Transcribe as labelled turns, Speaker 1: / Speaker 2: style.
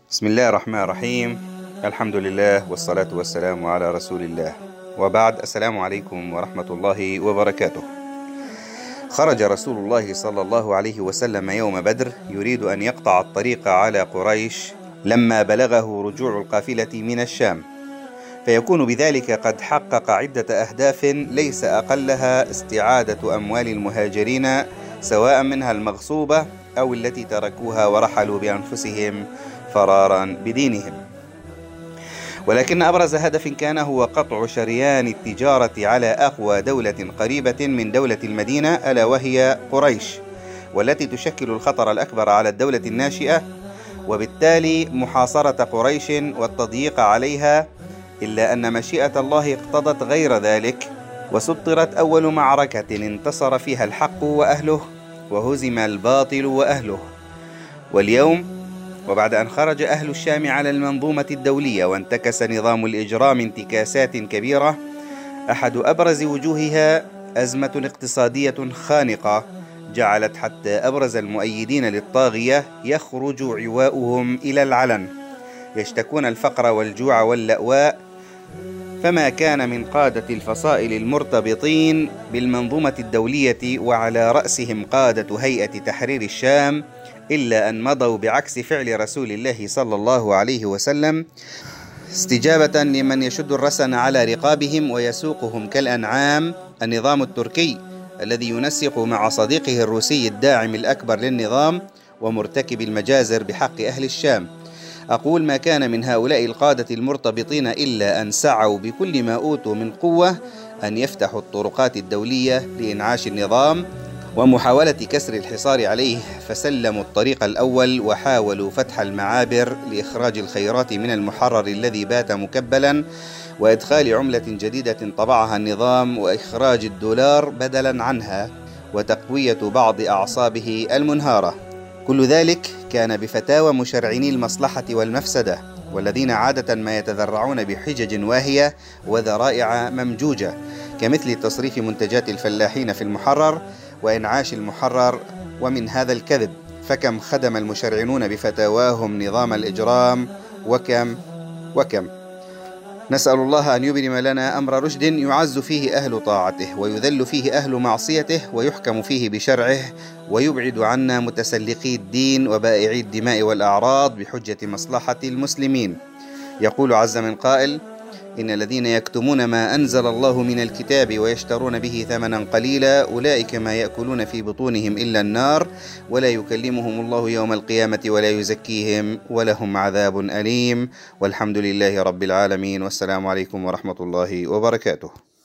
Speaker 1: بسم الله الرحمن الرحيم. الحمد لله والصلاة والسلام على رسول الله، وبعد. السلام عليكم ورحمة الله وبركاته. خرج رسول الله صلى الله عليه وسلم يوم بدر يريد أن يقطع الطريق على قريش لما بلغه رجوع القافلة من الشام، فيكون بذلك قد حقق عدة أهداف ليس أقلها استعادة أموال المهاجرين، سواء منها المغصوبة أو التي تركوها ورحلوا بأنفسهم فرارا بدينهم. ولكن أبرز هدف كان هو قطع شريان التجارة على أقوى دولة قريبة من دولة المدينة، ألا وهي قريش، والتي تشكل الخطر الأكبر على الدولة الناشئة، وبالتالي محاصرة قريش والتضييق عليها. إلا أن مشيئة الله اقتضت غير ذلك، وسطرت أول معركة انتصر فيها الحق وأهله وهزم الباطل وأهله. واليوم، وبعد أن خرج أهل الشام على المنظومة الدولية وانتكس نظام الإجرام انتكاسات كبيرة، أحد أبرز وجوهها أزمة اقتصادية خانقة جعلت حتى أبرز المؤيدين للطاغية يخرج عواؤهم إلى العلن، يشتكون الفقر والجوع واللأواء. فما كان من قادة الفصائل المرتبطين بالمنظومة الدولية وعلى رأسهم قادة هيئة تحرير الشام إلا أن مضوا بعكس فعل رسول الله صلى الله عليه وسلم، استجابة لمن يشد الرسن على رقابهم ويسوقهم كالأنعام النظام التركي الذي ينسق مع صديقه الروسي الداعم الأكبر للنظام ومرتكب المجازر بحق أهل الشام. أقول ما كان من هؤلاء القادة المرتبطين إلا أن سعوا بكل ما أوتوا من قوة أن يفتحوا الطرقات الدولية لإنعاش النظام ومحاولة كسر الحصار عليه، فسلموا الطريق الأول وحاولوا فتح المعابر لإخراج الخيرات من المحرر الذي بات مكبلا، وإدخال عملة جديدة طبعها النظام، وإخراج الدولار بدلا عنها، وتقوية بعض أعصابه المنهارة. كل ذلك كان بفتاوى مشرعني المصلحة والمفسدة، والذين عادة ما يتذرعون بحجج واهية وذرائع ممجوجة، كمثل تصريف منتجات الفلاحين في المحرر وإنعاش المحرر. ومن هذا الكذب فكم خدم المشرعنون بفتاواهم نظام الإجرام، وكم. نسأل الله أن يبرم لنا أمر رشد يعز فيه أهل طاعته ويذل فيه أهل معصيته ويحكم فيه بشرعه، ويبعد عنا متسلقي الدين وبائعي الدماء والأعراض بحجة مصلحة المسلمين. يقول عز من قائل: إن الذين يكتمون ما أنزل الله من الكتاب ويشترون به ثمنا قليلا أولئك ما يأكلون في بطونهم إلا النار ولا يكلمهم الله يوم القيامة ولا يزكيهم ولهم عذاب أليم. والحمد لله رب العالمين، والسلام عليكم ورحمة الله وبركاته.